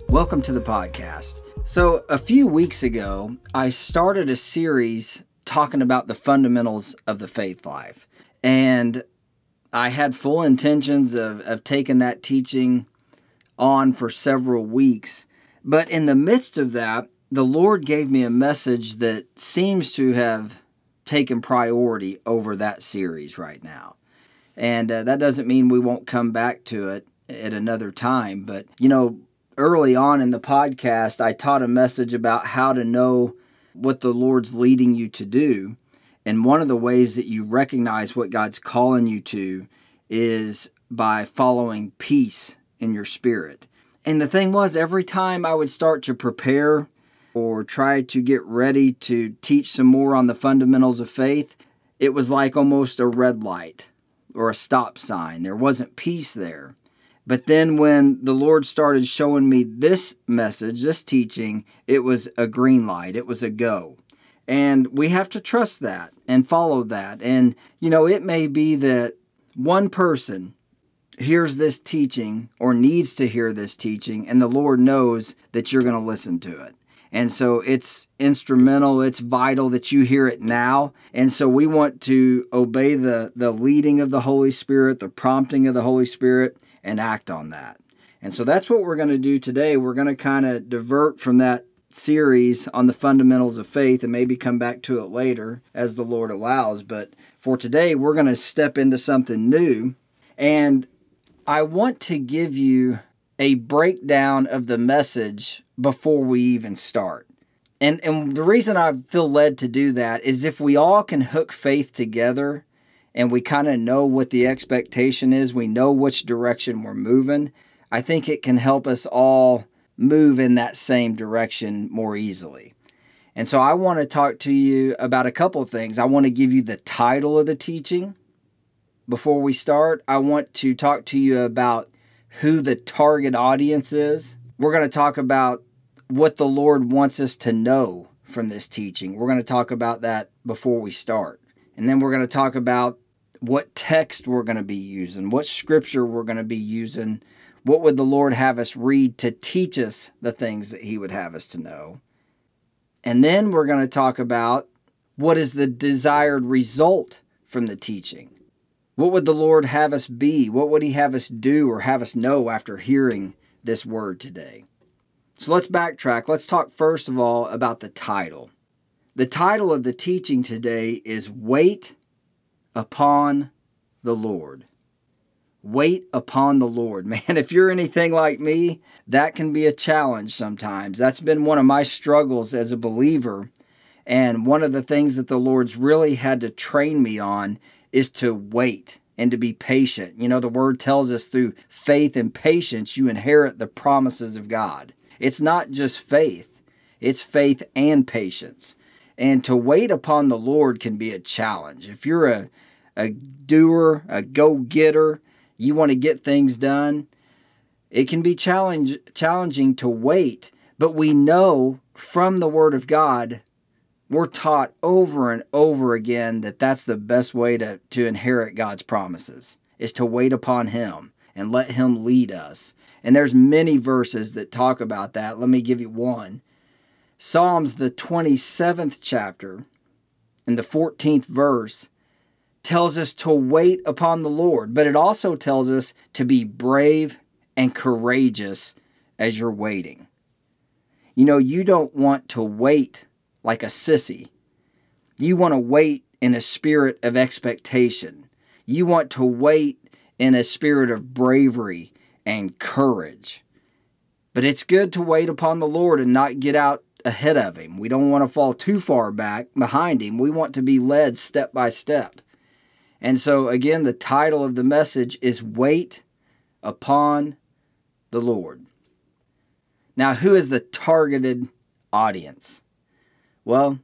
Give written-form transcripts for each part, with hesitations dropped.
Welcome to the podcast. So a few weeks ago, I started a series talking about the fundamentals of the faith life. And I had full intentions of taking that teaching on for several weeks. But in the midst of that, the Lord gave me a message that seems to have taken priority over that series right now. And that doesn't mean we won't come back to it at another time. But, early on in the podcast, I taught a message about how to know what the Lord's leading you to do. And one of the ways that you recognize what God's calling you to is by following peace in your spirit. And the thing was, every time I would start to prepare or try to get ready to teach some more on the fundamentals of faith, it was like almost a red light or a stop sign. There wasn't peace there. But then when the Lord started showing me this message, this teaching, it was a green light. It was a go. And we have to trust that and follow that. And, it may be that one person hears this teaching or needs to hear this teaching, and the Lord knows that you're going to listen to it. And so it's instrumental, it's vital that you hear it now. And so we want to obey the leading of the Holy Spirit, the prompting of the Holy Spirit, and act on that. And so that's what we're going to do today. We're going to kind of divert from that series on the fundamentals of faith and maybe come back to it later as the Lord allows. But for today, we're going to step into something new. And I want to give you a breakdown of the message before we even start. And the reason I feel led to do that is if we all can hook faith together and we kind of know what the expectation is, we know which direction we're moving, I think it can help us all move in that same direction more easily. And so I want to talk to you about a couple of things. I want to give you the title of the teaching. Before we start, I want to talk to you about who the target audience is. We're going to talk about what the Lord wants us to know from this teaching. We're going to talk about that before we start. And then we're going to talk about what text we're going to be using, what scripture we're going to be using, what would the Lord have us read to teach us the things that He would have us to know. And then we're going to talk about what is the desired result from the teaching. What would the Lord have us be? What would He have us do or have us know after hearing this word today? So let's backtrack. Let's talk first of all about the title. The title of the teaching today is Wait Upon the Lord. Wait upon the Lord. Man, if you're anything like me, that can be a challenge sometimes. That's been one of my struggles as a believer. And one of the things that the Lord's really had to train me on is to wait and to be patient. The word tells us through faith and patience, you inherit the promises of God. It's not just faith, it's faith and patience. And to wait upon the Lord can be a challenge. If you're a doer, a go-getter, you want to get things done, it can be challenging to wait. But we know from the Word of God, we're taught over and over again that that's the best way to inherit God's promises, is to wait upon Him and let Him lead us. And there's many verses that talk about that. Let me give you one. Psalms, the 27th chapter, and the 14th verse, tells us to wait upon the Lord, but it also tells us to be brave and courageous as you're waiting. You don't want to wait like a sissy. You want to wait in a spirit of expectation. You want to wait in a spirit of bravery and courage. But it's good to wait upon the Lord and not get out ahead of Him. We don't want to fall too far back behind Him. We want to be led step by step. And so again, the title of the message is Wait Upon the Lord. Now, who is the targeted audience? Well,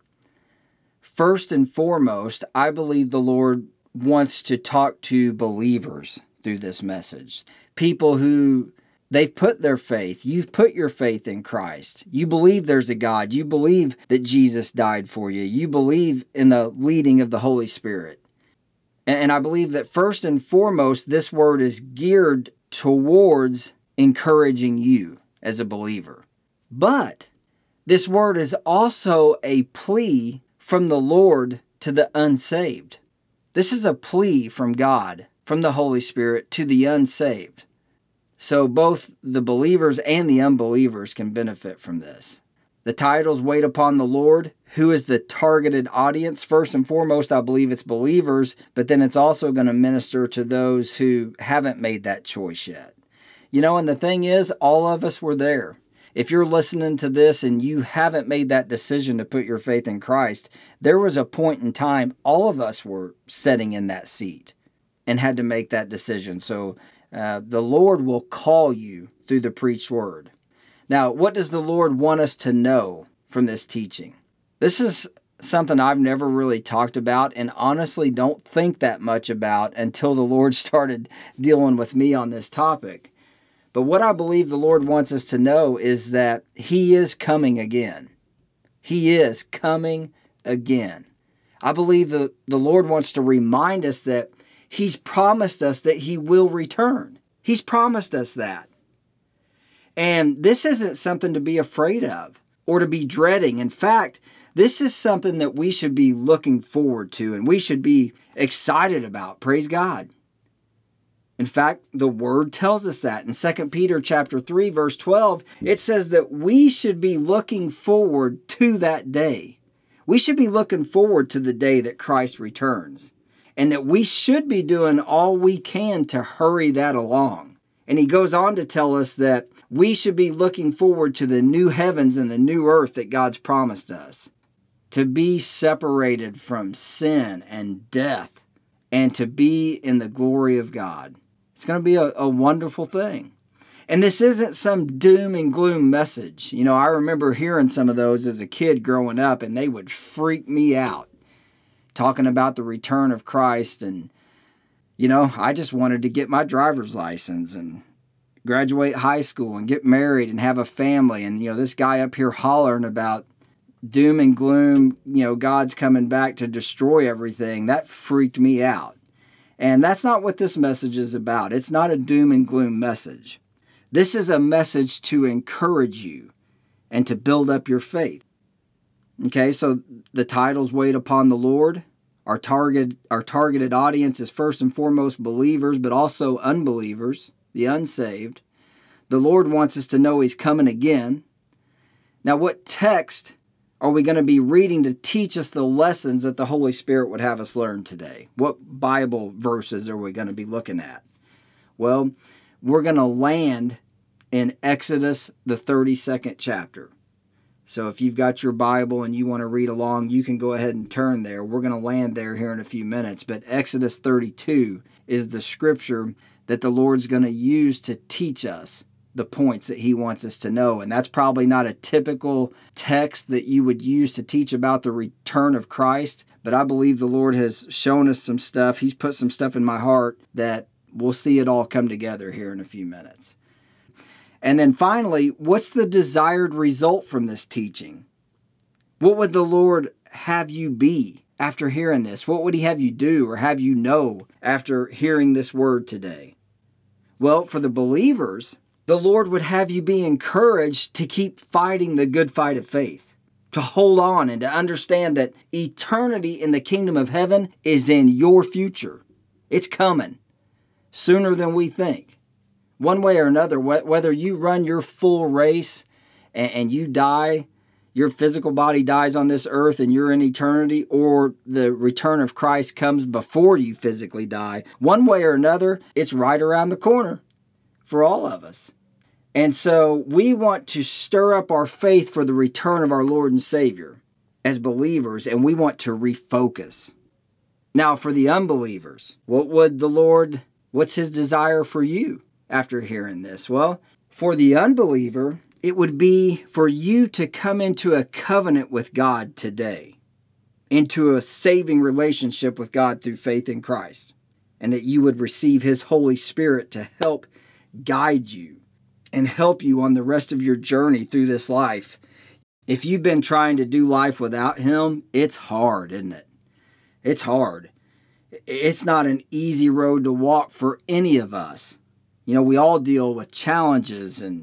first and foremost, I believe the Lord wants to talk to believers through this message. People who they've put their faith. You've put your faith in Christ. You believe there's a God. You believe that Jesus died for you. You believe in the leading of the Holy Spirit. And I believe that first and foremost, this word is geared towards encouraging you as a believer. But this word is also a plea from the Lord to the unsaved. This is a plea from God, from the Holy Spirit to the unsaved. So both the believers and the unbelievers can benefit from this. The titles wait upon the Lord. Who is the targeted audience? First and foremost, I believe it's believers, but then it's also going to minister to those who haven't made that choice yet. And the thing is, all of us were there. If you're listening to this and you haven't made that decision to put your faith in Christ, there was a point in time all of us were sitting in that seat and had to make that decision. So the Lord will call you through the preached word. Now, what does the Lord want us to know from this teaching? This is something I've never really talked about and honestly don't think that much about until the Lord started dealing with me on this topic. But what I believe the Lord wants us to know is that He is coming again. He is coming again. I believe the Lord wants to remind us that He's promised us that He will return. He's promised us that. And this isn't something to be afraid of or to be dreading. In fact, this is something that we should be looking forward to and we should be excited about. Praise God. In fact, the Word tells us that. In 2 Peter chapter 3, verse 12, it says that we should be looking forward to that day. We should be looking forward to the day that Christ returns. And that we should be doing all we can to hurry that along. And he goes on to tell us that we should be looking forward to the new heavens and the new earth that God's promised us. To be separated from sin and death and to be in the glory of God. It's going to be a wonderful thing. And this isn't some doom and gloom message. I remember hearing some of those as a kid growing up, and they would freak me out. Talking about the return of Christ, and, I just wanted to get my driver's license and graduate high school and get married and have a family. And, this guy up here hollering about doom and gloom, God's coming back to destroy everything. That freaked me out. And that's not what this message is about. It's not a doom and gloom message. This is a message to encourage you and to build up your faith. Okay, so the titles wait upon the Lord. Our targeted audience is first and foremost believers, but also unbelievers, the unsaved. The Lord wants us to know He's coming again. Now, what text are we going to be reading to teach us the lessons that the Holy Spirit would have us learn today? What Bible verses are we going to be looking at? Well, we're going to land in Exodus, the 32nd chapter. So if you've got your Bible and you want to read along, you can go ahead and turn there. We're going to land there here in a few minutes. But Exodus 32 is the scripture that the Lord's going to use to teach us the points that He wants us to know. And that's probably not a typical text that you would use to teach about the return of Christ. But I believe the Lord has shown us some stuff. He's put some stuff in my heart that we'll see it all come together here in a few minutes. And then finally, what's the desired result from this teaching? What would the Lord have you be after hearing this? What would He have you do or have you know after hearing this word today? Well, for the believers, the Lord would have you be encouraged to keep fighting the good fight of faith, to hold on and to understand that eternity in the kingdom of heaven is in your future. It's coming sooner than we think. One way or another, whether you run your full race and you die, your physical body dies on this earth and you're in eternity, or the return of Christ comes before you physically die, one way or another, it's right around the corner for all of us. And so we want to stir up our faith for the return of our Lord and Savior as believers, and we want to refocus. Now, for the unbelievers, what's His desire for you after hearing this? Well, for the unbeliever, it would be for you to come into a covenant with God today, into a saving relationship with God through faith in Christ, and that you would receive His Holy Spirit to help guide you and help you on the rest of your journey through this life. If you've been trying to do life without Him, it's hard, isn't it? It's hard. It's not an easy road to walk for any of us. We all deal with challenges and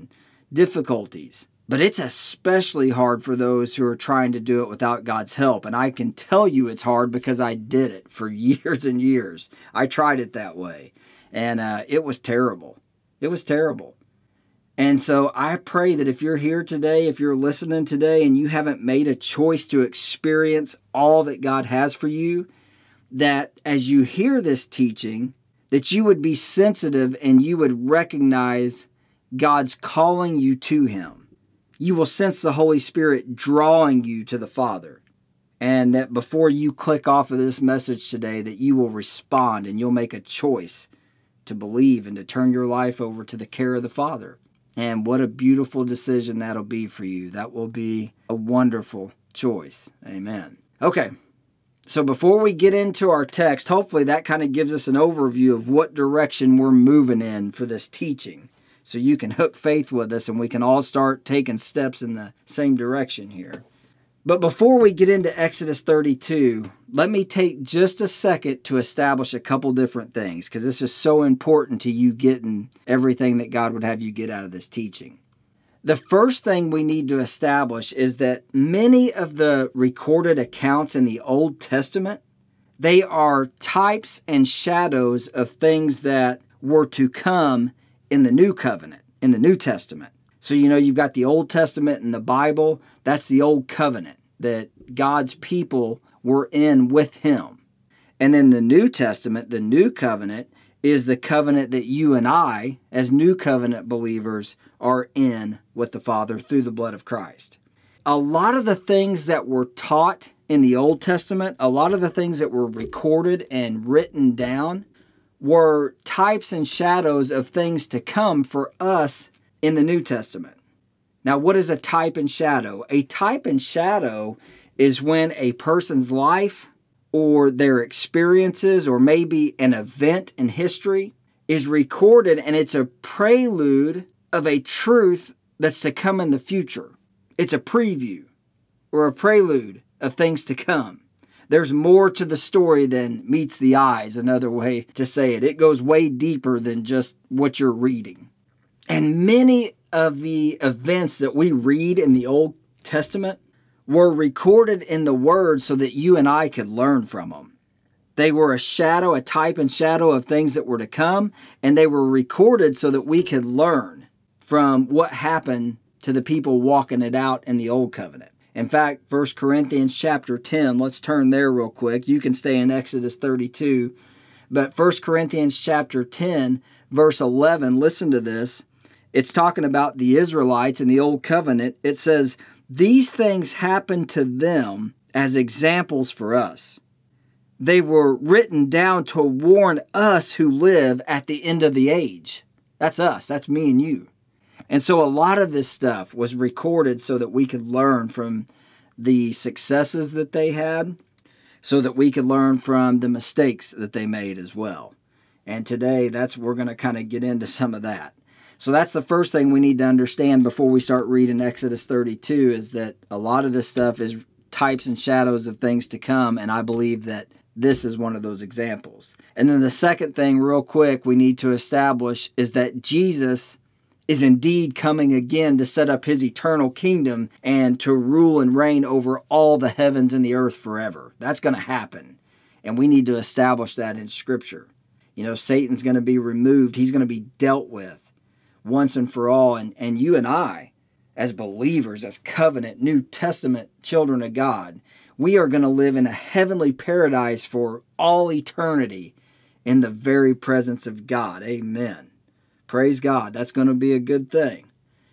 difficulties. But it's especially hard for those who are trying to do it without God's help. And I can tell you it's hard because I did it for years and years. I tried it that way. And it was terrible. It was terrible. And so I pray that if you're here today, if you're listening today and you haven't made a choice to experience all that God has for you, that as you hear this teaching, that you would be sensitive and you would recognize God's calling you to Him. You will sense the Holy Spirit drawing you to the Father. And that before you click off of this message today, that you will respond and you'll make a choice to believe and to turn your life over to the care of the Father. And what a beautiful decision that'll be for you. That will be a wonderful choice. Amen. Okay. So before we get into our text, hopefully that kind of gives us an overview of what direction we're moving in for this teaching. So you can hook faith with us and we can all start taking steps in the same direction here. But before we get into Exodus 32, let me take just a second to establish a couple different things, because this is so important to you getting everything that God would have you get out of this teaching. The first thing we need to establish is that many of the recorded accounts in the Old Testament, they are types and shadows of things that were to come in the New Covenant, in the New Testament. So, you've got the Old Testament and the Bible. That's the Old Covenant that God's people were in with Him. And then the New Testament, the New Covenant, is the covenant that you and I, as New Covenant believers, are in with the Father through the blood of Christ. A lot of the things that were taught in the Old Testament, a lot of the things that were recorded and written down, were types and shadows of things to come for us in the New Testament. Now, what is a type and shadow? A type and shadow is when a person's life or their experiences or maybe an event in history is recorded and it's a prelude of a truth that's to come in the future. It's a preview or a prelude of things to come. There's more to the story than meets the eye, is another way to say it. It goes way deeper than just what you're reading. And many of the events that we read in the Old Testament were recorded in the Word so that you and I could learn from them. They were a shadow, a type and shadow of things that were to come, and they were recorded so that we could learn from what happened to the people walking it out in the Old Covenant. In fact, 1 Corinthians chapter 10, let's turn there real quick. You can stay in Exodus 32. But 1 Corinthians chapter 10, verse 11, listen to this. It's talking about the Israelites in the Old Covenant. It says, "These things happened to them as examples for us. They were written down to warn us who live at the end of the age." That's us. That's me and you. And so a lot of this stuff was recorded so that we could learn from the successes that they had, so that we could learn from the mistakes that they made as well. And today, we're going to kind of get into some of that. So that's the first thing we need to understand before we start reading Exodus 32, is that a lot of this stuff is types and shadows of things to come, and I believe that this is one of those examples. And then the second thing, real quick, we need to establish is that Jesus is indeed coming again to set up His eternal kingdom and to rule and reign over all the heavens and the earth forever. That's going to happen. And we need to establish that in Scripture. Satan's going to be removed. He's going to be dealt with once and for all. And you and I, as believers, as covenant, New Testament children of God, we are going to live in a heavenly paradise for all eternity in the very presence of God. Amen. Praise God. That's going to be a good thing.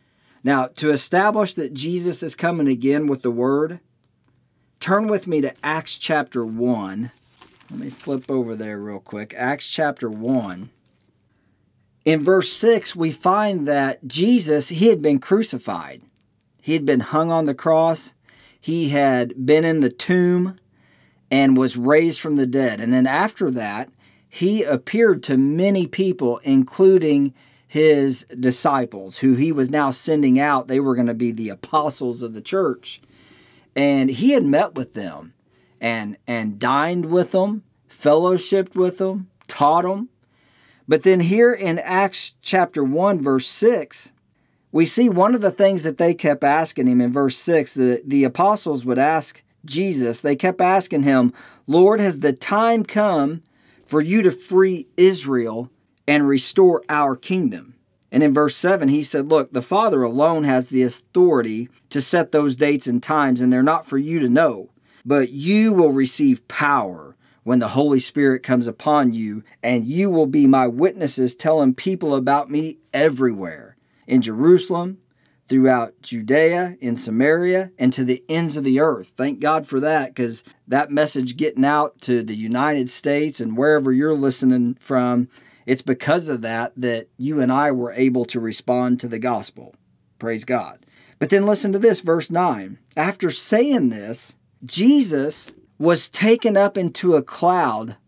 Now, to establish that Jesus is coming again with the Word, turn with me to Acts chapter 1. Let me flip over there real quick. Acts chapter 1. In verse 6, we find that Jesus, He had been crucified. He had been hung on the cross. He had been in the tomb and was raised from the dead. And then after that, He appeared to many people, including His disciples, who He was now sending out. They were going to be the apostles of the church. And He had met with them and dined with them, fellowshiped with them, taught them. But then here in Acts chapter 1, verse 6, we see one of the things that they kept asking him in verse 6, the apostles would ask Jesus, they kept asking him, Lord, has the time come for you to free Israel and restore our kingdom? And in verse 7, he said, look, the Father alone has the authority to set those dates and times, and they're not for you to know. But you will receive power when the Holy Spirit comes upon you, and you will be my witnesses, telling people about me everywhere, in Jerusalem, throughout Judea, in Samaria, and to the ends of the earth. Thank God for that, because that message getting out to the United States and wherever you're listening from, it's because of that you and I were able to respond to the gospel. Praise God. But then listen to this, verse 9. After saying this, Jesus was taken up into a cloud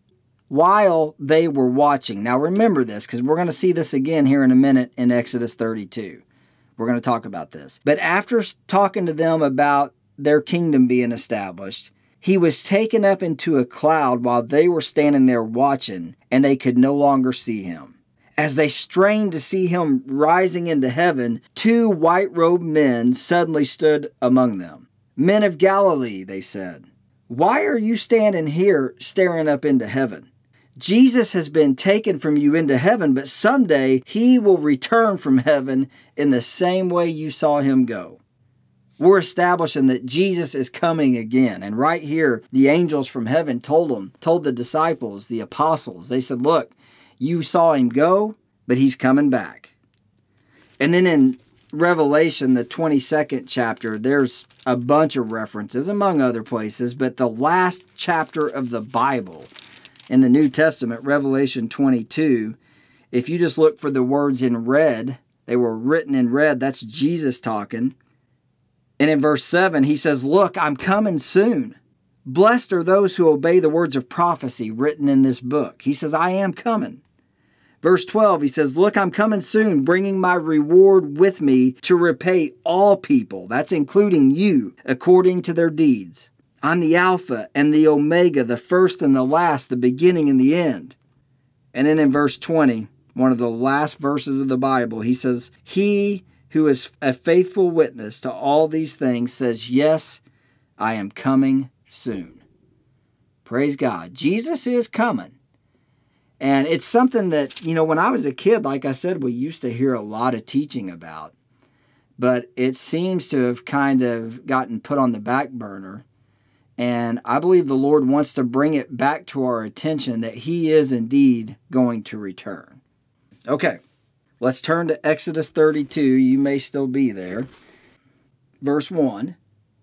while they were watching. Now remember this, because we're going to see this again here in a minute in Exodus 32. We're going to talk about this. But after talking to them about their kingdom being established, he was taken up into a cloud while they were standing there watching, and they could no longer see him. As they strained to see him rising into heaven, 2 white-robed men suddenly stood among them. Men of Galilee, they said, why are you standing here staring up into heaven? Jesus has been taken from you into heaven, but someday he will return from heaven in the same way you saw him go. We're establishing that Jesus is coming again. And right here, the angels from heaven told the disciples, the apostles, they said, look, you saw him go, but he's coming back. And then in Revelation, the 22nd chapter, there's a bunch of references, among other places, but the last chapter of the Bible in the New Testament, Revelation 22, if you just look for the words in red, they were written in red, that's Jesus talking. And in verse 7, he says, look, I'm coming soon. Blessed are those who obey the words of prophecy written in this book. He says, I am coming. Verse 12, he says, look, I'm coming soon, bringing my reward with me to repay all people, that's including you, according to their deeds. I'm the Alpha and the Omega, the first and the last, the beginning and the end. And then in verse 20, one of the last verses of the Bible, he says, he who is a faithful witness to all these things says, yes, I am coming soon. Praise God. Jesus is coming. And it's something that, when I was a kid, like I said, we used to hear a lot of teaching about. But it seems to have kind of gotten put on the back burner. And I believe the Lord wants to bring it back to our attention that he is indeed going to return. Okay. Let's turn to Exodus 32. You may still be there. Verse 1.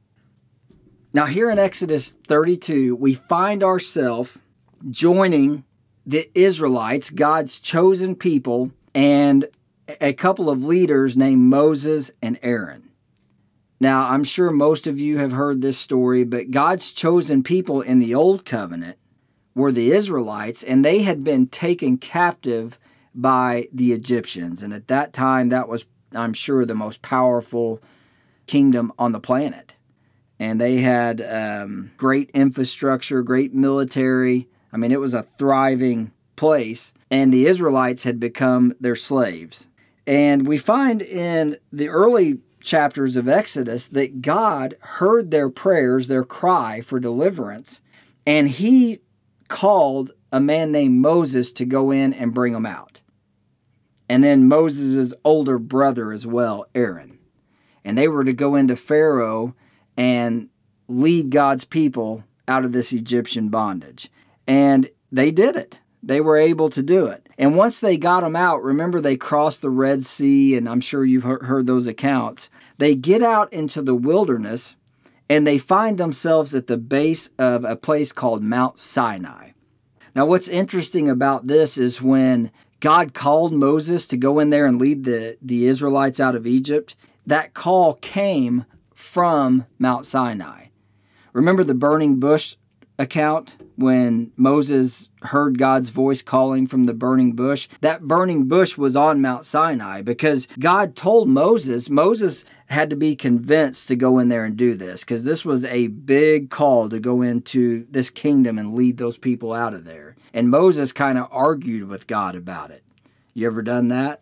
Now here in Exodus 32, we find ourselves joining the Israelites, God's chosen people, and a couple of leaders named Moses and Aaron. Now, I'm sure most of you have heard this story, but God's chosen people in the Old Covenant were the Israelites, and they had been taken captive by the Egyptians. And at that time, that was, I'm sure, the most powerful kingdom on the planet. And they had great infrastructure, great military. I mean, it was a thriving place. And the Israelites had become their slaves. And we find in the early chapters of Exodus that God heard their prayers, their cry for deliverance, and he called a man named Moses to go in and bring them out. And then Moses' older brother as well, Aaron. And they were to go into Pharaoh and lead God's people out of this Egyptian bondage. And they did it. They were able to do it. And once they got them out, remember they crossed the Red Sea, and I'm sure you've heard those accounts. They get out into the wilderness, and they find themselves at the base of a place called Mount Sinai. Now, what's interesting about this is when God called Moses to go in there and lead the Israelites out of Egypt, that call came from Mount Sinai. Remember the burning bush account when Moses heard God's voice calling from the burning bush? That burning bush was on Mount Sinai because God told Moses had to be convinced to go in there and do this because this was a big call to go into this kingdom and lead those people out of there. And Moses kind of argued with God about it. You ever done that?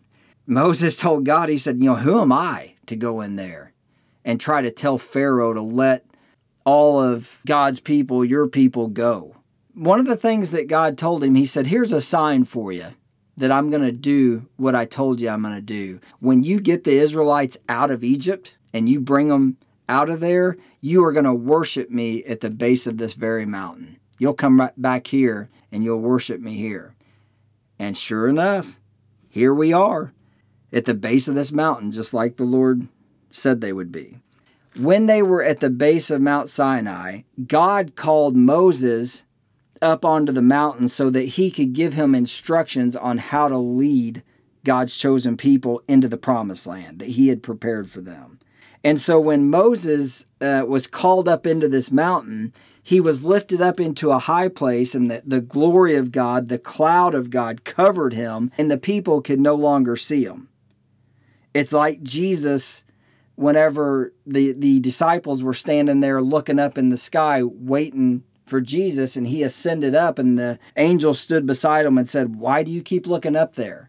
Moses told God, he said, who am I to go in there and try to tell Pharaoh to let all of God's people, your people, go? One of the things that God told him, he said, here's a sign for you that I'm going to do what I told you I'm going to do. When you get the Israelites out of Egypt and you bring them out of there, you are going to worship me at the base of this very mountain. You'll come right back here and you'll worship me here. And sure enough, here we are at the base of this mountain, just like the Lord said they would be. When they were at the base of Mount Sinai, God called Moses up onto the mountain so that he could give him instructions on how to lead God's chosen people into the promised land that he had prepared for them. And so when Moses was called up into this mountain, he was lifted up into a high place, and the glory of God, the cloud of God, covered him, and the people could no longer see him. It's like Jesus, whenever the disciples were standing there looking up in the sky, waiting for Jesus, and he ascended up, and the angel stood beside him and said, "Why do you keep looking up there?"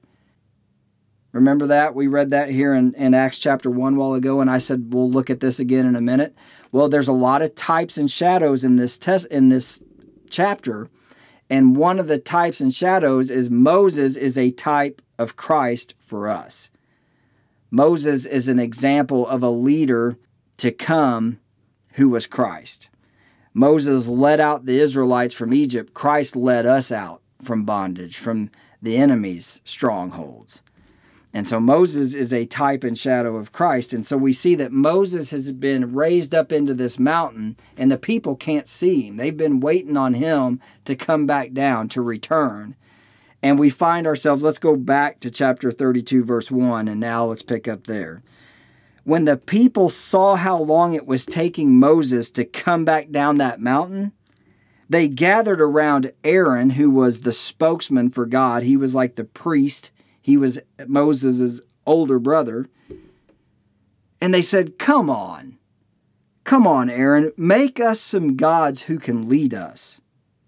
Remember that? We read that here in Acts chapter 1 a while ago, and I said we'll look at this again in a minute. Well, there's a lot of types and shadows in this chapter, and one of the types and shadows is Moses is a type of Christ for us. Moses is an example of a leader to come who was Christ. Moses led out the Israelites from Egypt. Christ led us out from bondage, from the enemy's strongholds. And so Moses is a type and shadow of Christ. And so we see that Moses has been raised up into this mountain, and the people can't see him. They've been waiting on him to come back down, to return. And we find ourselves, let's go back to chapter 32, verse 1, and now let's pick up there. When the people saw how long it was taking Moses to come back down that mountain, they gathered around Aaron, who was the spokesman for God. He was like the priest. He was Moses' older brother. And they said, Come on, Aaron, make us some gods who can lead us.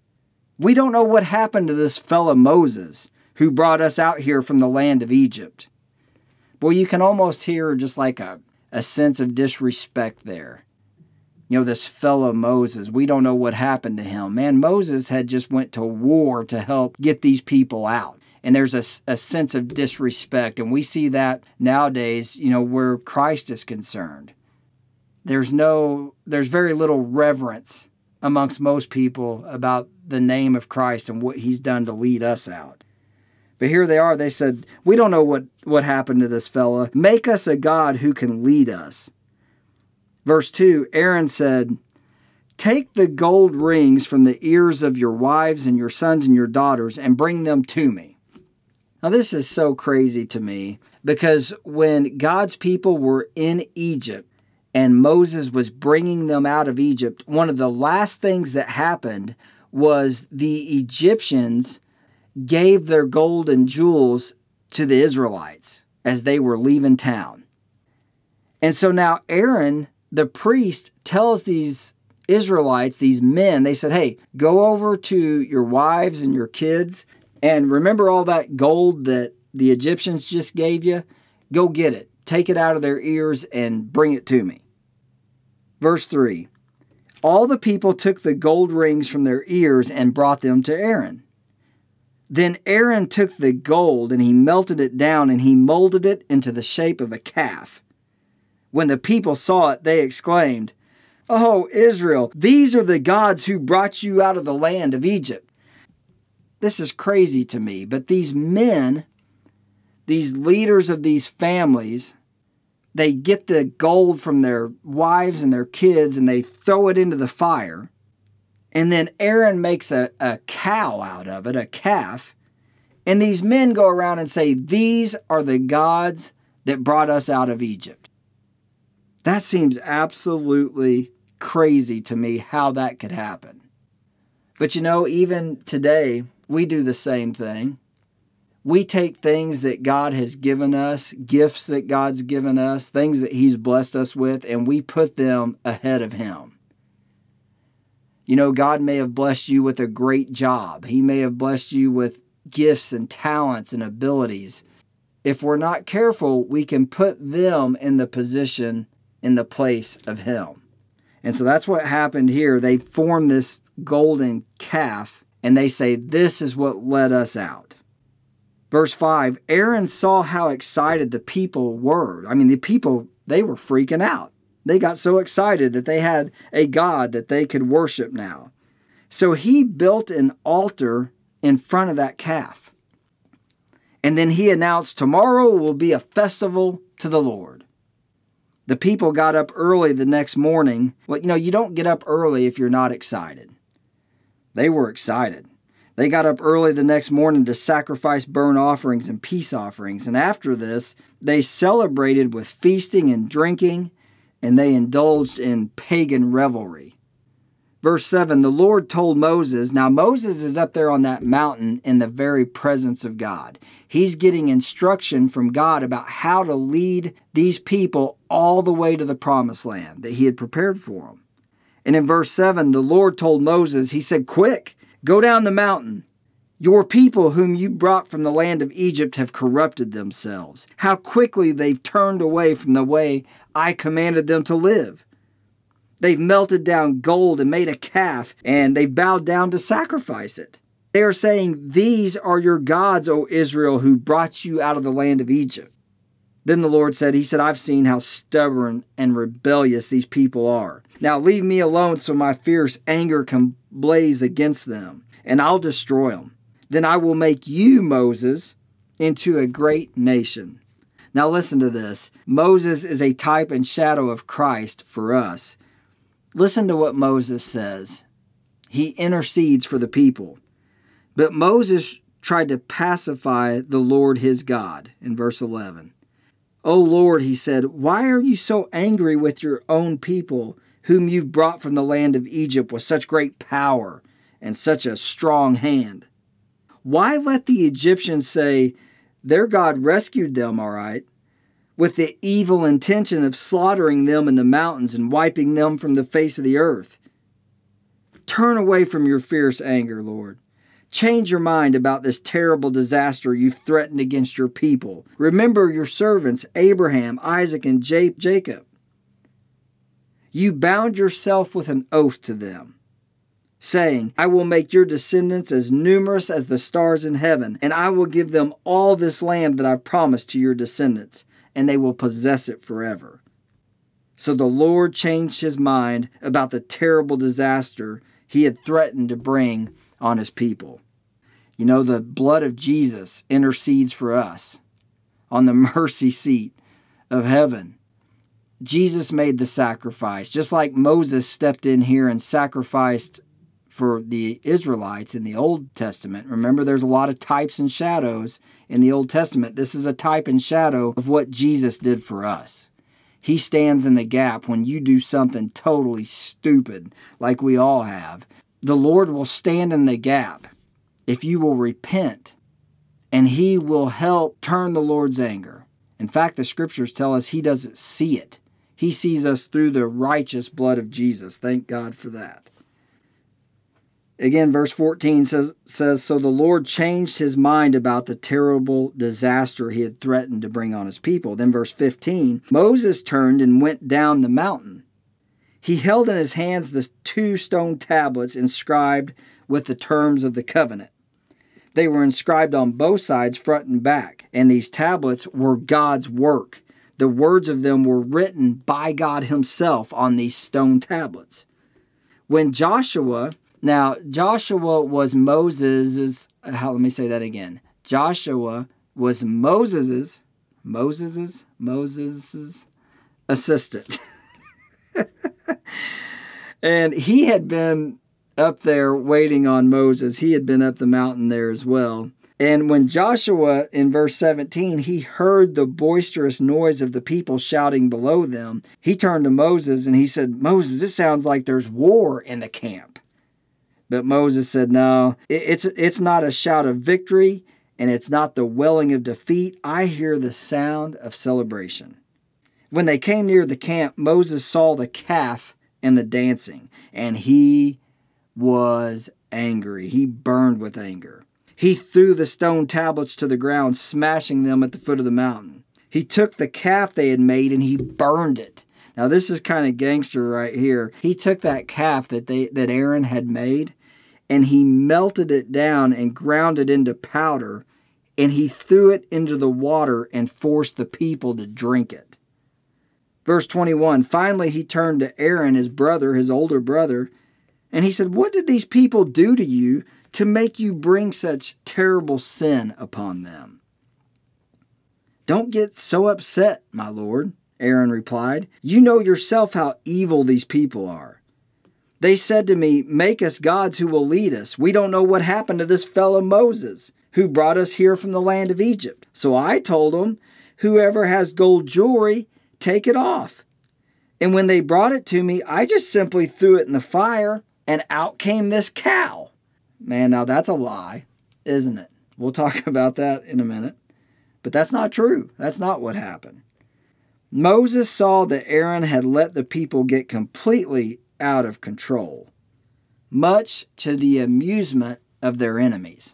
We don't know what happened to this fella Moses, who brought us out here from the land of Egypt. Boy, you can almost hear just like a sense of disrespect there. This fellow Moses, we don't know what happened to him. Man, Moses had just went to war to help get these people out. And there's a sense of disrespect. And we see that nowadays, where Christ is concerned. There's very little reverence amongst most people about the name of Christ and what he's done to lead us out. But here they are. They said, we don't know what happened to this fella. Make us a God who can lead us. Verse 2, Aaron said, Take the gold rings from the ears of your wives and your sons and your daughters and bring them to me. Now, this is so crazy to me, because when God's people were in Egypt and Moses was bringing them out of Egypt, one of the last things that happened was the Egyptians gave their gold and jewels to the Israelites as they were leaving town. And so now Aaron, the priest, tells these Israelites, these men, they said, hey, go over to your wives and your kids, and remember all that gold that the Egyptians just gave you? Go get it. Take it out of their ears and bring it to me. Verse 3, all the people took the gold rings from their ears and brought them to Aaron. Then Aaron took the gold and he melted it down and he molded it into the shape of a calf. When the people saw it, they exclaimed, Oh, Israel, these are the gods who brought you out of the land of Egypt. This is crazy to me, but these men, these leaders of these families, they get the gold from their wives and their kids and they throw it into the fire. And then Aaron makes a cow out of it, a calf. And these men go around and say, these are the gods that brought us out of Egypt. That seems absolutely crazy to me how that could happen. But even today, we do the same thing. We take things that God has given us, gifts that God's given us, things that he's blessed us with, and we put them ahead of him. God may have blessed you with a great job. He may have blessed you with gifts and talents and abilities. if we're not careful, we can put them in the position, in the place of him. And so that's what happened here. They formed this golden calf, and they say, this is what led us out. Verse 5, Aaron saw how excited the people were. I mean, the people, they were freaking out. They got so excited that they had a God that they could worship now. So he built an altar in front of that calf. And then he announced, tomorrow will be a festival to the Lord. The people got up early the next morning. Well, you don't get up early if you're not excited. They were excited. They got up early the next morning to sacrifice burnt offerings and peace offerings. And after this, they celebrated with feasting and drinking, and they indulged in pagan revelry. Verse 7, the Lord told Moses, now Moses is up there on that mountain in the very presence of God. He's getting instruction from God about how to lead these people all the way to the promised land that he had prepared for them. And in verse 7, the Lord told Moses, he said, quick, go down the mountain. Your people whom you brought from the land of Egypt have corrupted themselves. How quickly they've turned away from the way I commanded them to live. They've melted down gold and made a calf, and they've bowed down to sacrifice it. They are saying, these are your gods, O Israel, who brought you out of the land of Egypt. Then the Lord said, I've seen how stubborn and rebellious these people are. Now leave me alone so my fierce anger can blaze against them, and I'll destroy them. Then I will make you, Moses, into a great nation. Now listen to this. Moses is a type and shadow of Christ for us. Listen to what Moses says. He intercedes for the people. But Moses tried to pacify the Lord his God in verse 11. O Lord, he said, why are you so angry with your own people, whom you've brought from the land of Egypt with such great power and such a strong hand? Why let the Egyptians say their God rescued them, all right, with the evil intention of slaughtering them in the mountains and wiping them from the face of the earth? Turn away from your fierce anger, Lord. Change your mind about this terrible disaster you've threatened against your people. Remember your servants, Abraham, Isaac, and Jacob. You bound yourself with an oath to them, saying, I will make your descendants as numerous as the stars in heaven, and I will give them all this land that I've promised to your descendants, and they will possess it forever. So the Lord changed his mind about the terrible disaster he had threatened to bring on his people. The blood of Jesus intercedes for us on the mercy seat of heaven. Jesus made the sacrifice, just like Moses stepped in here and sacrificed for the Israelites in the Old Testament. Remember, there's a lot of types and shadows in the Old Testament. This is a type and shadow of what Jesus did for us. He stands in the gap when you do something totally stupid, like we all have. The Lord will stand in the gap if you will repent, and he will help turn the Lord's anger. In fact, the scriptures tell us he doesn't see it. He sees us through the righteous blood of Jesus. Thank God for that. Again, verse 14 says, so the Lord changed his mind about the terrible disaster he had threatened to bring on his people. Then verse 15, Moses turned and went down the mountain. He held in his hands the 2 stone tablets inscribed with the terms of the covenant. They were inscribed on both sides, front and back, and these tablets were God's work. The words of them were written by God himself on these stone tablets. When Joshua was Moses's, let me say that again. Joshua was Moses's assistant. And he had been up there waiting on Moses. He had been up the mountain there as well. And when Joshua, in verse 17, he heard the boisterous noise of the people shouting below them, he turned to Moses and he said, Moses, it sounds like there's war in the camp. But Moses said, no, it's not a shout of victory, and it's not the wailing of defeat. I hear the sound of celebration. When they came near the camp, Moses saw the calf and the dancing, and he was angry. He burned with anger. He threw the stone tablets to the ground, smashing them at the foot of the mountain. He took the calf they had made and he burned it. Now this is kind of gangster right here. He took that calf that Aaron had made and he melted it down and ground it into powder, and he threw it into the water and forced the people to drink it. Verse 21, finally he turned to Aaron, his brother, his older brother, and he said, "What did these people do to you to make you bring such terrible sin upon them?" "Don't get so upset, my lord," Aaron replied. "You know yourself how evil these people are. They said to me, 'Make us gods who will lead us.' We don't know what happened to this fellow Moses, who brought us here from the land of Egypt. So I told them, 'Whoever has gold jewelry, take it off.' And when they brought it to me, I just simply threw it in the fire, and out came this cow." Man, now that's a lie, isn't it? We'll talk about that in a minute. But that's not true. That's not what happened. Moses saw that Aaron had let the people get completely out of control, much to the amusement of their enemies.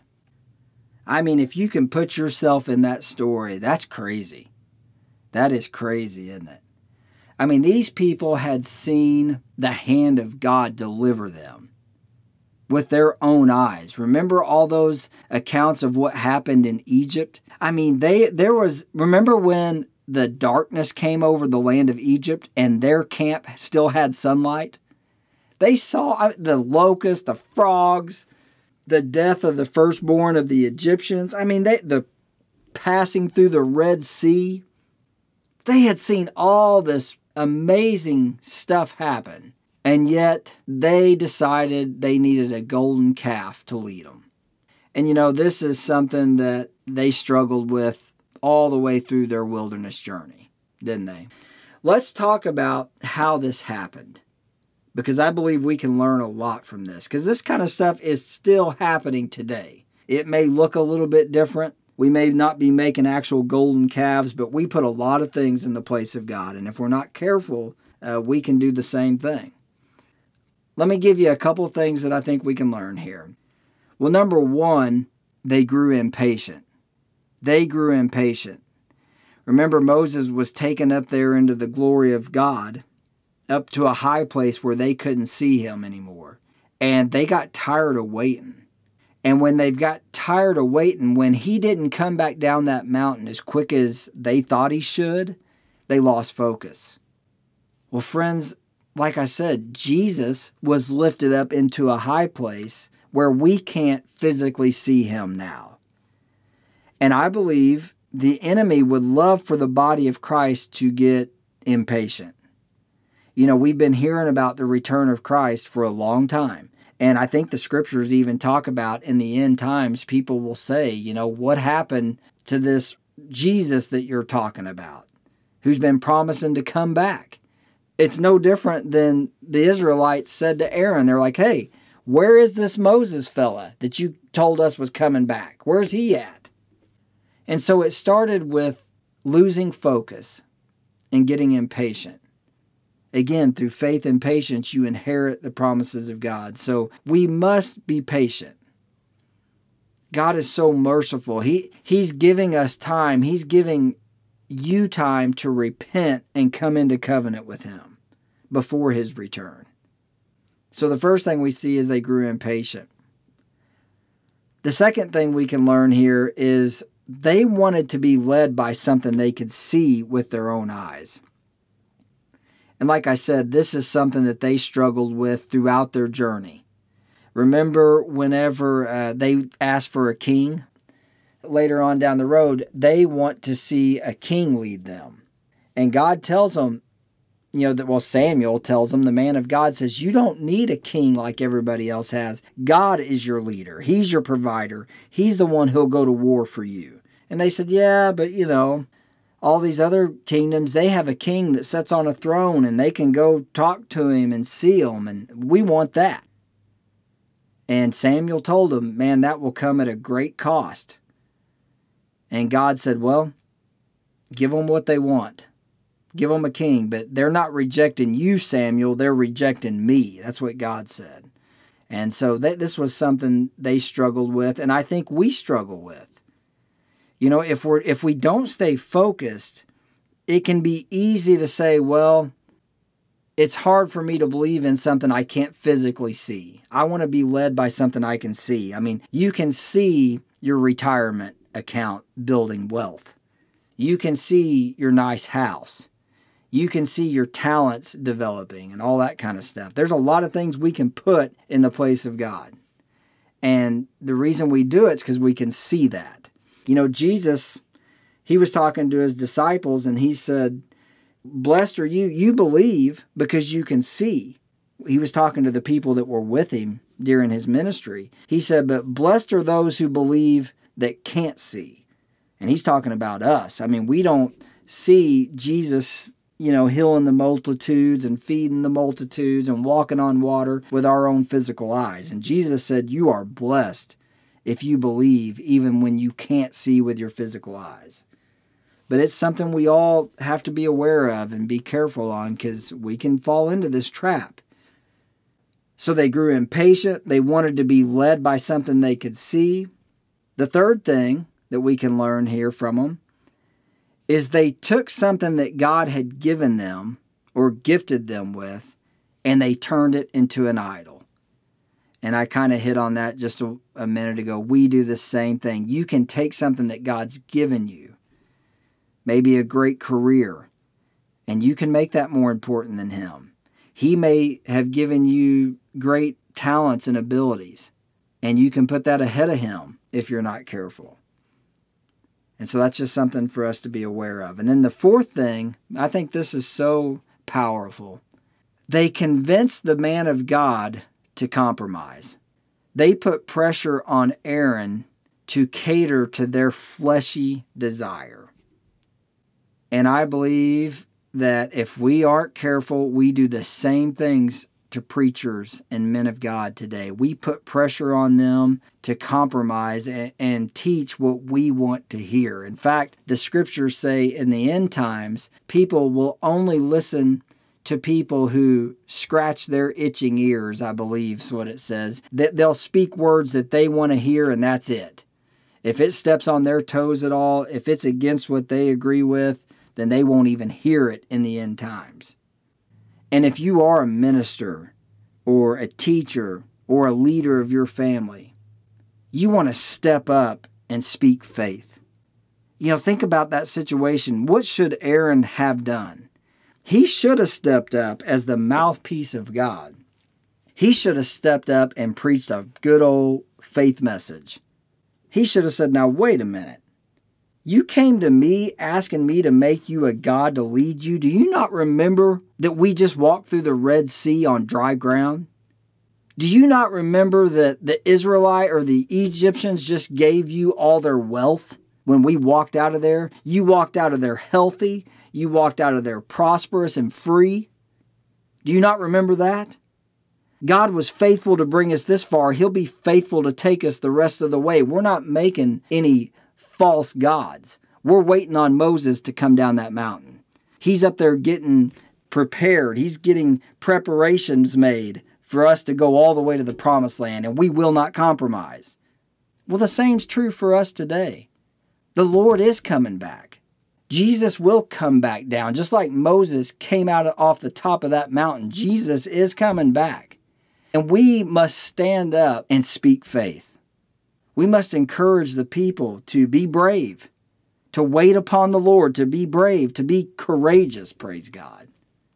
I mean, if you can put yourself in that story, that's crazy. That is crazy, isn't it? I mean, these people had seen the hand of God deliver them with their own eyes. Remember all those accounts of what happened in Egypt? I mean, remember when the darkness came over the land of Egypt and their camp still had sunlight? They saw the locusts, the frogs, the death of the firstborn of the Egyptians. I mean, the passing through the Red Sea. They had seen all this amazing stuff happen, and yet they decided they needed a golden calf to lead them. And this is something that they struggled with all the way through their wilderness journey, didn't they? Let's talk about how this happened, because I believe we can learn a lot from this, because this kind of stuff is still happening today. It may look a little bit different. We may not be making actual golden calves, but we put a lot of things in the place of God, and if we're not careful, we can do the same thing. Let me give you a couple things that I think we can learn here. Well, number one, they grew impatient. They grew impatient. Remember, Moses was taken up there into the glory of God, up to a high place where they couldn't see him anymore. And they got tired of waiting. And when they've got tired of waiting, when he didn't come back down that mountain as quick as they thought he should, they lost focus. Well, friends, like I said, Jesus was lifted up into a high place where we can't physically see him now. And I believe the enemy would love for the body of Christ to get impatient. We've been hearing about the return of Christ for a long time. And I think the scriptures even talk about in the end times, people will say, what happened to this Jesus that you're talking about, who's been promising to come back? It's no different than the Israelites said to Aaron. They're like, "Hey, where is this Moses fella that you told us was coming back? Where's he at?" And so it started with losing focus and getting impatient. Again, through faith and patience, you inherit the promises of God. So we must be patient. God is so merciful. He's giving us time. He's giving you time to repent and come into covenant with him before his return. So the first thing we see is they grew impatient. The second thing we can learn here is they wanted to be led by something they could see with their own eyes. And like I said, this is something that they struggled with throughout their journey. Remember, whenever they asked for a king, later on down the road, they want to see a king lead them. And God tells them, Samuel tells them, the man of God says, you don't need a king like everybody else has. God is your leader. He's your provider. He's the one who'll go to war for you. And they said, yeah, but all these other kingdoms, they have a king that sits on a throne and they can go talk to him and see him, and we want that. And Samuel told them, man, that will come at a great cost. And God said, well, give them what they want. Give them a king, but they're not rejecting you, Samuel. They're rejecting me. That's what God said. And so this was something they struggled with, and I think we struggle with. If we don't stay focused, it can be easy to say, well, it's hard for me to believe in something I can't physically see. I want to be led by something I can see. I mean, you can see your retirement account building wealth. You can see your nice house. You can see your talents developing and all that kind of stuff. There's a lot of things we can put in the place of God. And the reason we do it is because we can see that. Jesus, he was talking to his disciples and he said, blessed are you believe because you can see. He was talking to the people that were with him during his ministry. He said, but blessed are those who believe that can't see. And he's talking about us. I mean, we don't see Jesus, healing the multitudes and feeding the multitudes and walking on water with our own physical eyes. And Jesus said, you are blessed if you believe even when you can't see with your physical eyes. But it's something we all have to be aware of and be careful on because we can fall into this trap. So they grew impatient. They wanted to be led by something they could see. The third thing that we can learn here from them is they took something that God had given them or gifted them with, and they turned it into an idol. And I kind of hit on that just a minute ago. We do the same thing. You can take something that God's given you, maybe a great career, and you can make that more important than Him. He may have given you great talents and abilities, and you can put that ahead of Him if you're not careful. And so that's just something for us to be aware of. And then the fourth thing, I think this is so powerful. They convinced the man of God to compromise. They put pressure on Aaron to cater to their fleshy desire. And I believe that if we aren't careful, we do the same things to preachers and men of God today. We put pressure on them to compromise and teach what we want to hear. In fact, the scriptures say in the end times, people will only listen to people who scratch their itching ears, I believe is what it says. That they'll speak words that they want to hear, and that's it. If it steps on their toes at all, if it's against what they agree with, then they won't even hear it in the end times. And if you are a minister or a teacher or a leader of your family, you want to step up and speak faith. Think about that situation. What should Aaron have done? He should have stepped up as the mouthpiece of God. He should have stepped up and preached a good old faith message. He should have said, now wait a minute. You came to me asking me to make you a God to lead you. Do you not remember that we just walked through the Red Sea on dry ground? Do you not remember that the Israelite or the Egyptians just gave you all their wealth when we walked out of there? You walked out of there healthy. You walked out of there prosperous and free. Do you not remember that? God was faithful to bring us this far. He'll be faithful to take us the rest of the way. We're not making any false gods. We're waiting on Moses to come down that mountain. He's up there getting prepared. He's getting preparations made for us to go all the way to the promised land, and we will not compromise. Well, the same's true for us today. The Lord is coming back. Jesus will come back down. Just like Moses came out off the top of that mountain, Jesus is coming back. And we must stand up and speak faith. We must encourage the people to be brave, to wait upon the Lord, to be brave, to be courageous, praise God.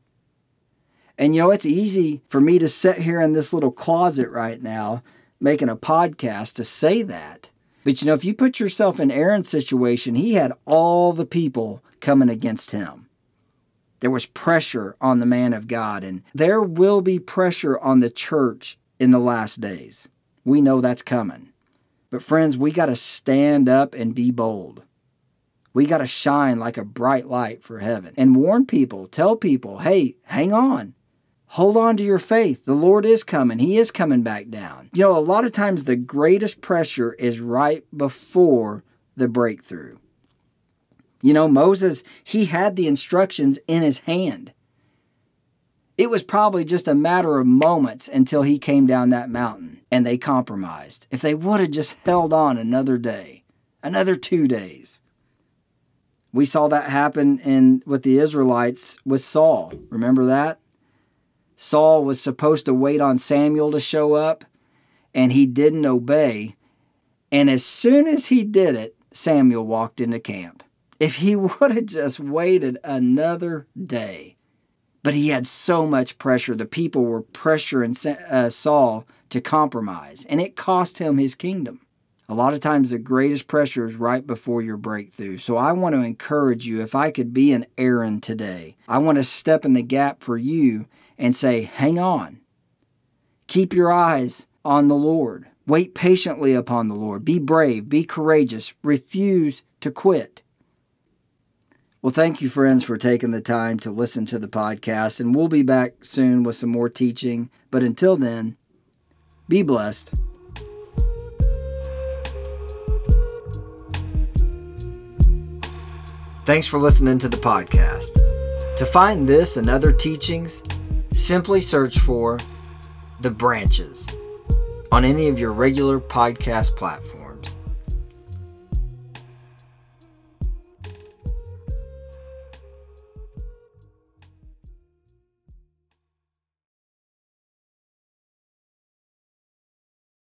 And it's easy for me to sit here in this little closet right now, making a podcast to say that. But if you put yourself in Aaron's situation, he had all the people coming against him. There was pressure on the man of God, and there will be pressure on the church in the last days. We know that's coming. But friends, we got to stand up and be bold. We got to shine like a bright light for heaven and warn people, tell people, hey, hang on. Hold on to your faith. The Lord is coming. He is coming back down. A lot of times the greatest pressure is right before the breakthrough. Moses, he had the instructions in his hand. It was probably just a matter of moments until he came down that mountain and they compromised. If they would have just held on another day, another 2 days. We saw that happen with the Israelites with Saul. Remember that? Saul was supposed to wait on Samuel to show up, and he didn't obey. And as soon as he did it, Samuel walked into camp. If he would have just waited another day. But he had so much pressure. The people were pressuring Saul to compromise, and it cost him his kingdom. A lot of times the greatest pressure is right before your breakthrough. So I want to encourage you, if I could be an Aaron today, I want to step in the gap for you and say, hang on. Keep your eyes on the Lord. Wait patiently upon the Lord. Be brave. Be courageous. Refuse to quit. Well, thank you, friends, for taking the time to listen to the podcast. And we'll be back soon with some more teaching. But until then, be blessed. Thanks for listening to the podcast. To find this and other teachings, simply search for The Branches on any of your regular podcast platforms.